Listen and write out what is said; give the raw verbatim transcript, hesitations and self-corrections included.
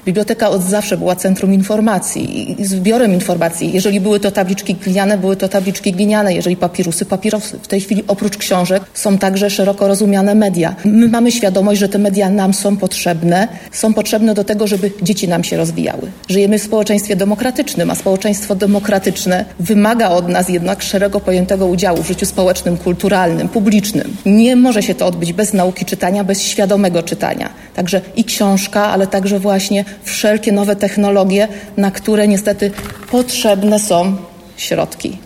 Biblioteka od zawsze była centrum informacji i zbiorem informacji. Jeżeli były to tabliczki gliniane, były to tabliczki gliniane. Jeżeli papirusy, papirusy. W tej chwili oprócz książek są także szeroko rozumiane media. My mamy świadomość, że te media nam są potrzebne. Są potrzebne do tego, żeby dzieci nam się rozwijały. Żyjemy w społeczeństwie demokratycznym, a społeczeństwo demokratyczne wymaga od nas jednak szeroko pojętego udziału w życiu społecznym, kulturalnym, publicznym. Nie może się to odbyć bez nauki czytania, bez świadomego czytania. Także i książka, ale także właśnie wszelkie nowe technologie, na które niestety potrzebne są środki.